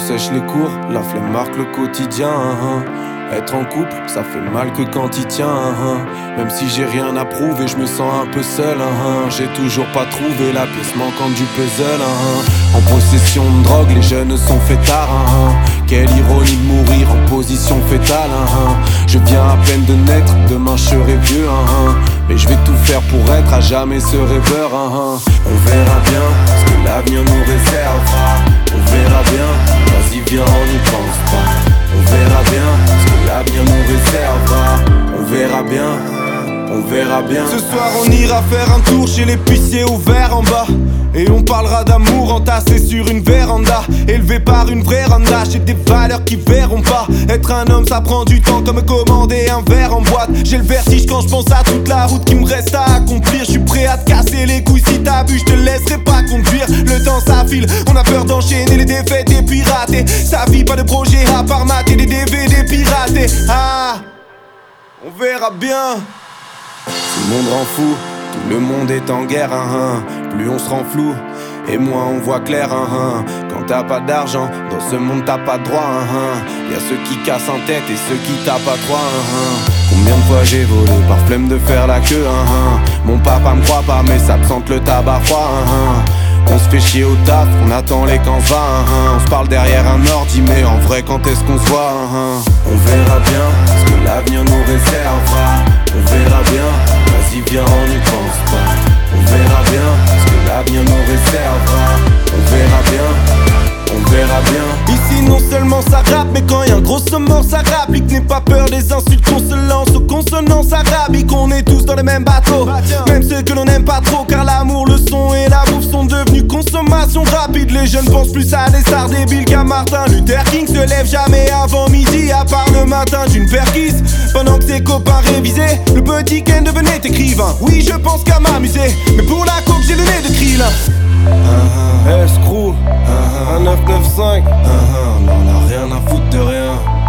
sèche les cours, la flemme marque le quotidien. Être en couple, ça fait mal que quand il tient. Même si j'ai rien à prouver, je me sens un peu seul. J'ai toujours pas trouvé la pièce manquante du puzzle. En possession de drogue, les jeunes sont fêtards. Quelle ironie de mourir en position fétale. Je viens à peine de naître, demain je serai vieux. Mais je vais tout faire pour être à jamais ce rêveur. On verra bien ce que l'avenir nous réservera. On verra bien, vas-y viens on n'y pense pas. On verra bien ce que l'avenir nous réservera. On verra bien, on verra bien. Ce soir on ira faire un tour chez l'épicier ouvert en bas. Et on parlera d'amour entassé sur une véranda, élevé par une vraie randa. J'ai des valeurs qui verront pas. Être un homme ça prend du temps comme commander un verre en boîte. J'ai le vertige quand je pense à toute la route qui me reste à accomplir. Je suis prêt à te casser les couilles si t'as bu, je te laisserai pas conduire. Le temps ça file, on a peur d'enchaîner les défaites et pirater. Sa vie pas de projet à part mater des DVD piratés. Ah, on verra bien. Tout le monde rend fou, tout le monde est en guerre. Plus on se rend flou et moins on voit clair. Quand t'as pas d'argent, dans ce monde t'as pas de droit. Y'a ceux qui cassent en tête et ceux qui tapent à trois. Combien de fois j'ai volé par flemme de faire la queue. Mon papa me croit pas mais ça me sente le tabac froid. On se fait chier au taf, on attend les camps va. On se parle derrière un ordi mais en vrai quand est-ce qu'on se voit. On verra bien ce que l'avenir nous réservera. On verra bien, vas-y viens on n'y pense pas. On verra bien ce que l'avenir nous réservera. On verra bien, on verra bien. Ici non seulement ça rappe, mais quand y'a un gros mort ça rapplique. N'aie pas peur des insultes qu'on se lance aux consonances arabiques. On est tous dans le même bateau, même ceux que l'on n'aime pas trop. Car l'amour, le son et la bouffe sont devenus consommation rapide. Les jeunes pensent plus à des stars débiles qu'à Martin Luther King. Se lève jamais avant midi, à part le matin d'une perquise. Pendant que ses copains révisaient, le petit Ken devenait écrivain. Oui je pense qu'à m'amuser, mais pour la coke j'ai le nez de Krillin. Escrew, un 995. On en a rien à foutre de rien.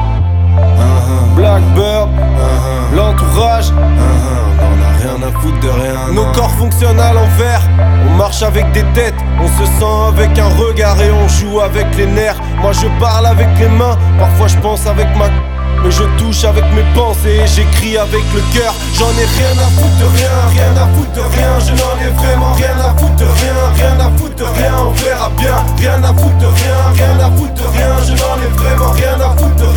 Blackbird, l'entourage. On en a rien à foutre de rien. Nos corps fonctionnent à l'envers. On marche avec des têtes, on se sent avec un regard et on joue avec les nerfs. Moi je parle avec les mains, parfois je pense avec ma... Mais je touche avec mes pensées et j'écris avec le cœur. J'en ai rien à foutre de rien, rien à foutre de rien. Je n'en ai vraiment rien à foutre de rien, rien à foutre de rien. On verra bien, rien à foutre de rien, rien à foutre de rien. Je n'en ai vraiment rien à foutre de rien.